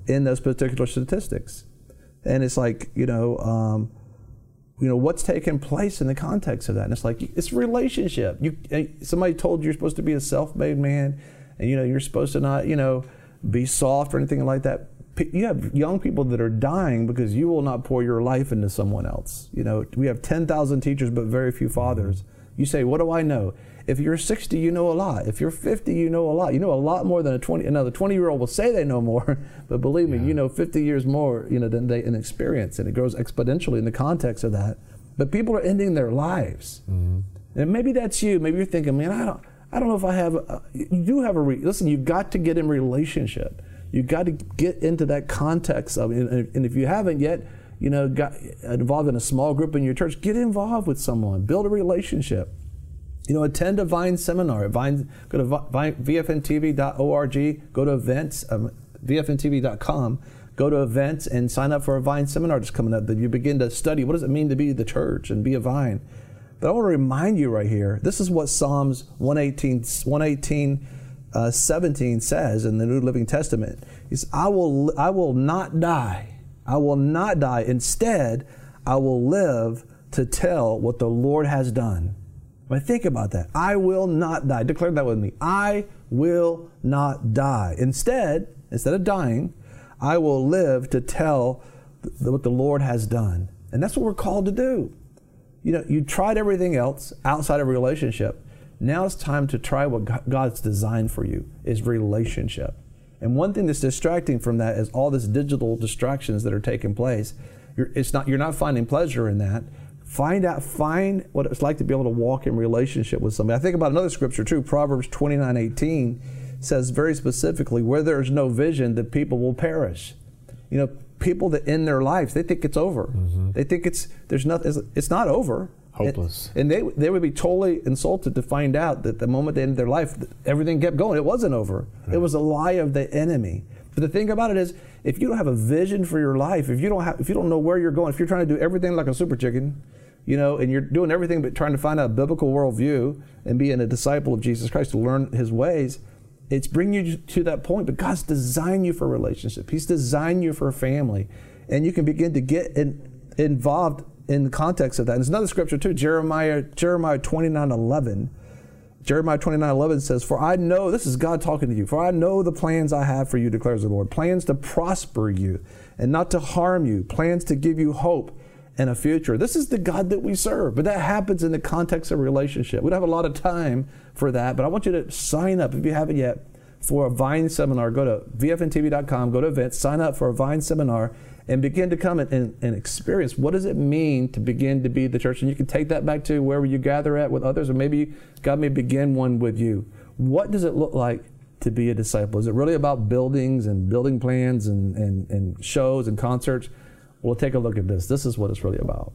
in those particular statistics. And it's like, you know, um, you know, what's taking place in the context of that? And it's like, it's a relationship. You, somebody told you you're supposed to be a self-made man, and, you know, you're supposed to not, you know, be soft or anything like that. You have young people that are dying because you will not pour your life into someone else. You know, we have ten thousand teachers, but very few fathers. You say, what do I know? If you're sixty, you know a lot. If you're fifty, you know a lot. You know a lot more than a twenty. Another twenty-year-old will say they know more, but believe me, yeah. you know fifty years more, you know, than they in experience, and it grows exponentially in the context of that. But people are ending their lives, mm-hmm. and maybe that's you. Maybe you're thinking, man, I don't, I don't know if I have. A, you do have a re- listen. You've got to get in relationship. You've got to get into that context of it, and if you haven't yet, you know, got involved in a small group in your church, get involved with someone, build a relationship. You know, attend a Vine seminar. Vine, go to Vine, V F N T V dot org, go to events, um, V F N T V dot com, go to events and sign up for a Vine seminar that's coming up that you begin to study. What does it mean to be the church and be a Vine? But I want to remind you right here, this is what Psalms one eighteen, one eighteen uh, seventeen says in the New Living Testament. He says, I will, I will not die. I will not die. Instead, I will live to tell what the Lord has done. But think about that. I will not die. Declare that with me. I will not die. Instead, instead of dying, I will live to tell th- what the Lord has done. And that's what we're called to do. You know, you tried everything else outside of relationship. Now it's time to try what God's designed for you, is relationship. And one thing that's distracting from that is all this digital distractions that are taking place. You're, it's not, you're not finding pleasure in that. Find out, find what it's like to be able to walk in relationship with somebody. I think about another scripture too. Proverbs twenty-nine eighteen says very specifically, where there is no vision, the people will perish. You know, people that end their lives, they think it's over. Mm-hmm. They think it's, there's nothing, it's, it's not over. Hopeless. And, and they they would be totally insulted to find out that the moment they ended their life, everything kept going. It wasn't over. Right. It was a lie of the enemy. But the thing about it is, if you don't have a vision for your life, if you don't have, if you don't know where you're going, if you're trying to do everything like a super chicken, you know, and you're doing everything but trying to find out a biblical worldview and being a disciple of Jesus Christ to learn His ways, it's bringing you to that point. But God's designed you for a relationship. He's designed you for a family, and you can begin to get in, involved in the context of that. And there's another scripture too, Jeremiah Jeremiah twenty-nine eleven. Jeremiah twenty-nine eleven says, "For I know," this is God talking to you, "for I know the plans I have for you, declares the Lord, plans to prosper you and not to harm you, plans to give you hope and a future." This is the God that we serve, but that happens in the context of relationship. We don't have a lot of time for that, but I want you to sign up, if you haven't yet, for a Vine seminar. Go to V F N T V dot com, go to events, sign up for a Vine seminar, and begin to come and, and, and experience what does it mean to begin to be the church. And you can take that back to wherever you gather at with others, or maybe God may begin one with you. What does it look like to be a disciple? Is it really about buildings and building plans and, and, and shows and concerts? We'll take a look at this. This is what it's really about.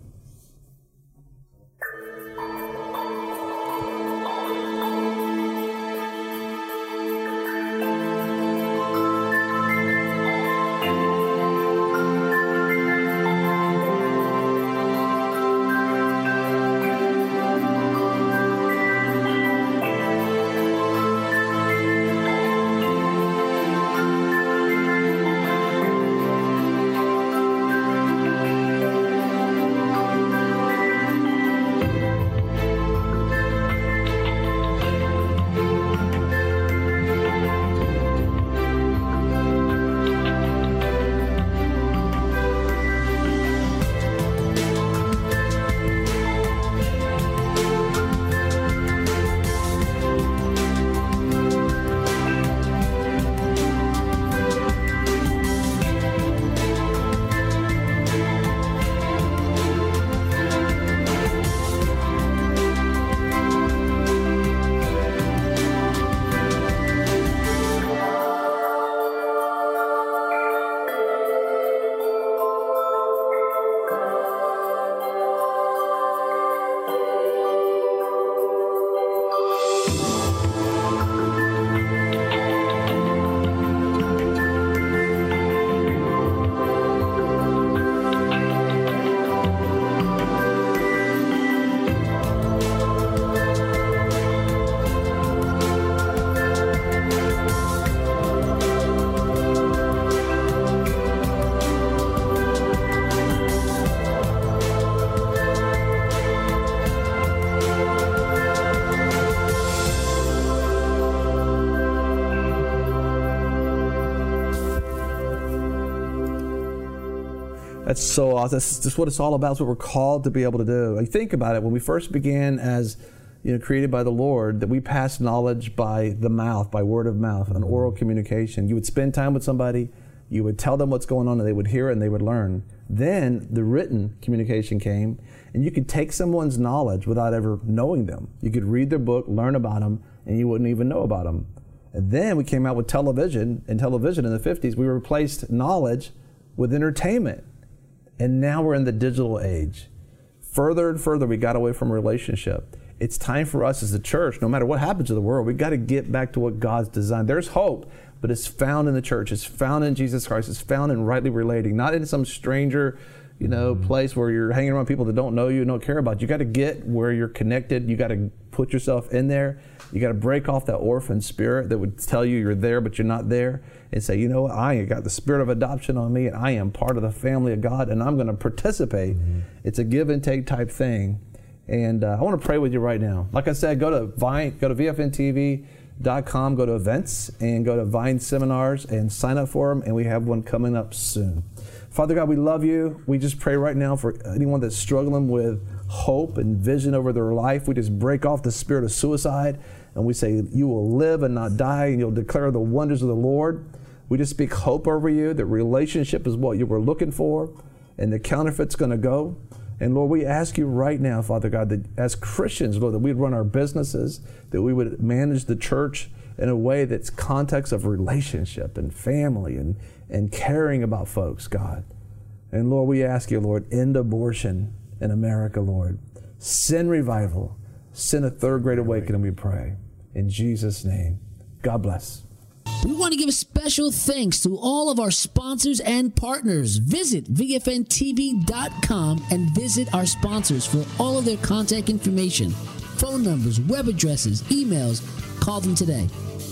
That's so awesome. That's just what it's all about. It's what we're called to be able to do. Like, think about it. When we first began as, you know, created by the Lord, that we passed knowledge by the mouth, by word of mouth, an oral communication. You would spend time with somebody, you would tell them what's going on, and they would hear it and they would learn. Then the written communication came, and you could take someone's knowledge without ever knowing them. You could read their book, learn about them, and you wouldn't even know about them. And then we came out with television, and television in the fifties, we replaced knowledge with entertainment. And now we're in the digital age. Further and further, we got away from relationship. It's time for us as a church, no matter what happens to the world, we got to get back to what God's designed. There's hope, but it's found in the church. It's found in Jesus Christ. It's found in rightly relating, not in some stranger, you know, place where you're hanging around people that don't know you and don't care about you. You got to get where you're connected. You got to put yourself in there. You got to break off that orphan spirit that would tell you you're there, but you're not there, and say, you know what, I got the spirit of adoption on me, and I am part of the family of God, and I'm going to participate. Mm-hmm. It's a give and take type thing. And uh, I want to pray with you right now. Like I said, go to Vine, go to V F N T V dot com, go to events, and go to Vine Seminars and sign up for them, and we have one coming up soon. Father God, we love you. We just pray right now for anyone that's struggling with hope and vision over their life. We just break off the spirit of suicide, and we say you will live and not die, and you'll declare the wonders of the Lord. We just speak hope over you, that relationship is what you were looking for, and the counterfeit's going to go. And Lord, we ask you right now, Father God, that as Christians, Lord, that we'd run our businesses, that we would manage the church in a way that's context of relationship and family and, and caring about folks, God. And Lord, we ask you, Lord, end abortion in America, Lord. Send revival. Send a third great awakening, we pray. In Jesus' name, God bless. We want to give a special thanks to all of our sponsors and partners. Visit V F N T V dot com and visit our sponsors for all of their contact information, phone numbers, web addresses, emails. Call them today.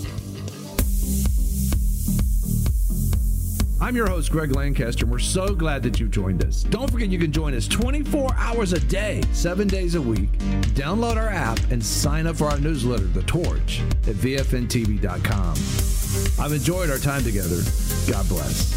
I'm your host, Greg Lancaster, and we're so glad that you joined us. Don't forget you can join us twenty-four hours a day, seven days a week. Download our app and sign up for our newsletter, The Torch, at V F N T V dot com. I've enjoyed our time together. God bless.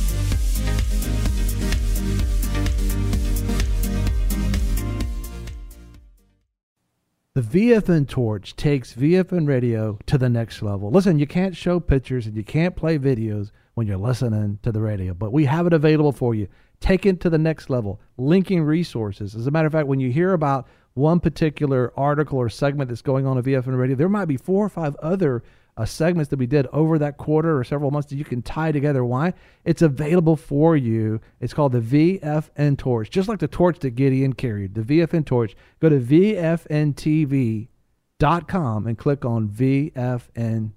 The V F N Torch takes V F N radio to the next level. Listen, you can't show pictures and you can't play videos when you're listening to the radio, but we have it available for you. Take it to the next level, linking resources. As a matter of fact, when you hear about one particular article or segment that's going on at V F N radio, there might be four or five other uh, segments that we did over that quarter or several months that you can tie together. Why? It's available for you. It's called the V F N Torch, just like the torch that Gideon carried, the V F N Torch. Go to V F N T V dot com and click on V F N